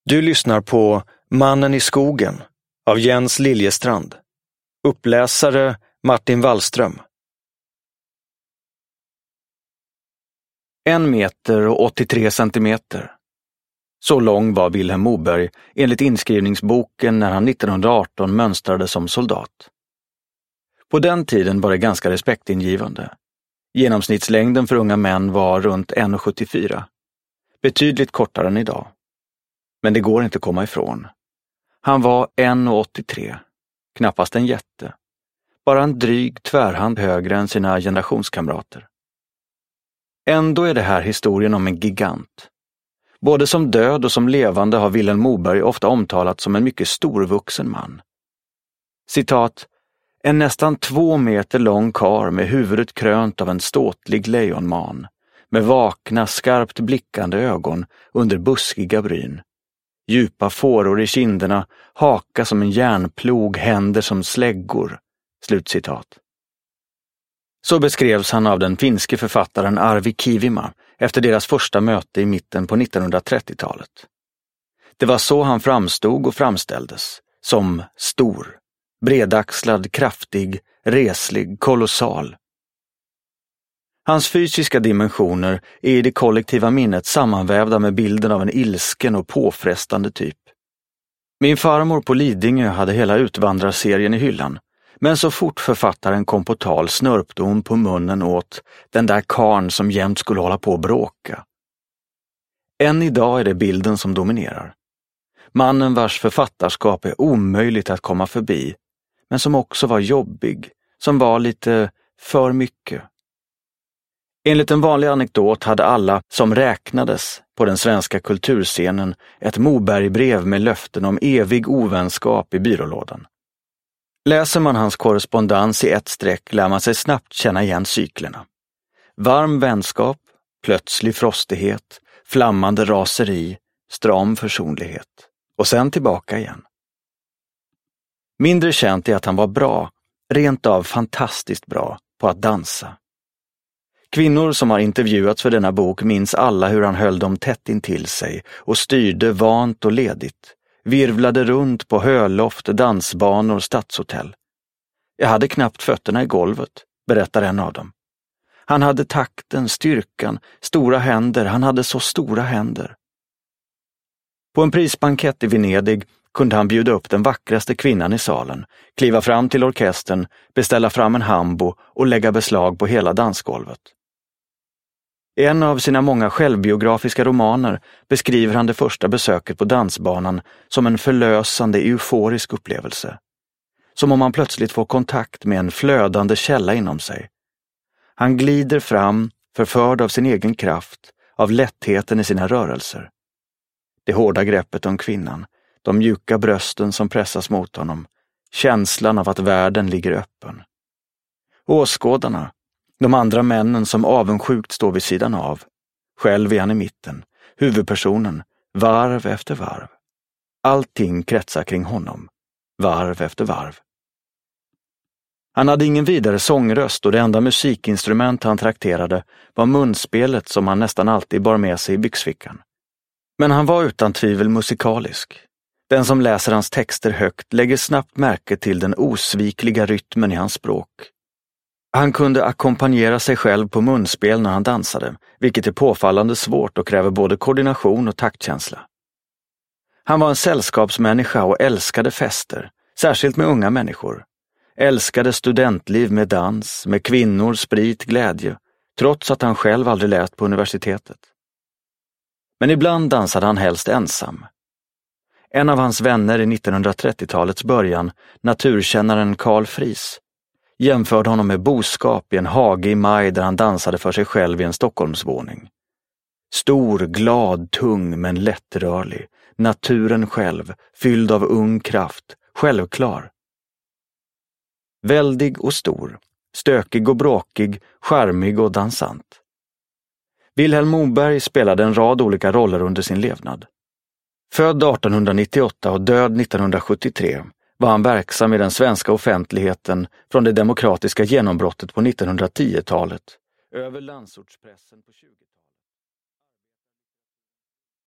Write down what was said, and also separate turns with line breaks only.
Du lyssnar på Mannen i skogen av Jens Liljestrand. Uppläsare Martin Wallström. 1 meter och 83 centimeter. Så lång var Vilhelm Moberg enligt inskrivningsboken när han 1918 mönstrade som soldat. På den tiden var det ganska respektingivande. Genomsnittslängden för unga män var runt 1,74. Betydligt kortare än idag. Men det går inte att komma ifrån. Han var 1,83. Knappast en jätte. Bara en dryg tvärhand högre än sina generationskamrater. Ändå är det här historien om en gigant. Både som död och som levande har Vilhelm Moberg ofta omtalats som en mycket storvuxen man. Citat: en nästan 2 meter lång karl med huvudet krönt av en ståtlig lejonman, med vakna, skarpt blickande ögon under buskiga bryn. Djupa fåror i kinderna, haka som en järnplog, händer som släggor. Slutcitat. Så beskrevs han av den finske författaren Arvi Kivimaa efter deras första möte i mitten på 1930-talet. Det var så han framstod och framställdes, som stor, bredaxlad, kraftig, reslig, kolossal. Hans fysiska dimensioner är i det kollektiva minnet sammanvävda med bilden av en ilsken och påfrestande typ. Min farmor på Lidingö hade hela Utvandrarserien i hyllan, men så fort författaren kom på tal snörpte hon på munnen åt den där karn som jämt skulle hålla på att bråka. Än idag är det bilden som dominerar. Mannen vars författarskap är omöjligt att komma förbi, men som också var jobbig, som var lite för mycket. Enligt en vanlig anekdot hade alla som räknades på den svenska kulturscenen ett Mobergbrev med löften om evig ovänskap i byrålådan. Läser man hans korrespondens i ett streck lär man sig snabbt känna igen cyklerna. Varm vänskap, plötslig frostighet, flammande raseri, stram försonlighet. Och sen tillbaka igen. Mindre känt är att han var bra, rent av fantastiskt bra, på att dansa. Kvinnor som har intervjuats för denna bok minns alla hur han höll dem tätt intill sig och styrde vant och ledigt. Virvlade runt på höloft, dansbanor, stadshotell. Jag hade knappt fötterna i golvet, berättar en av dem. Han hade takten, styrkan, stora händer, han hade så stora händer. På en prisbankett i Venedig kunde han bjuda upp den vackraste kvinnan i salen, kliva fram till orkestern, beställa fram en hambo och lägga beslag på hela dansgolvet. I en av sina många självbiografiska romaner beskriver han det första besöket på dansbanan som en förlösande, euforisk upplevelse. Som om man plötsligt får kontakt med en flödande källa inom sig. Han glider fram, förförd av sin egen kraft, av lättheten i sina rörelser. Det hårda greppet om kvinnan, de mjuka brösten som pressas mot honom, känslan av att världen ligger öppen. Åskådarna, de andra männen som avundsjukt står vid sidan av. Själv är han i mitten, huvudpersonen, varv efter varv. Allting kretsar kring honom, varv efter varv. Han hade ingen vidare sångröst och det enda musikinstrument han trakterade var munspelet som han nästan alltid bar med sig i byxfickan. Men han var utan tvivel musikalisk. Den som läser hans texter högt lägger snabbt märke till den osvikliga rytmen i hans språk. Han kunde ackompanjera sig själv på munspel när han dansade, vilket är påfallande svårt och kräver både koordination och taktkänsla. Han var en sällskapsmänniska och älskade fester, särskilt med unga människor. Älskade studentliv med dans, med kvinnor, sprit, glädje, trots att han själv aldrig läst på universitetet. Men ibland dansade han helst ensam. En av hans vänner i 1930-talets början, naturkännaren Carl Friis, jämförde honom med boskap i en hage i maj där han dansade för sig själv i en Stockholmsvåning. Stor, glad, tung men lättrörlig, naturen själv, fylld av ung kraft, självklar. Väldig och stor, stökig och bråkig, charmig och dansant. Vilhelm Moberg spelade en rad olika roller under sin levnad. Född 1898 och död 1973 var han verksam i den svenska offentligheten från det demokratiska genombrottet på 1910-talet över landsortspressen på 20-talet.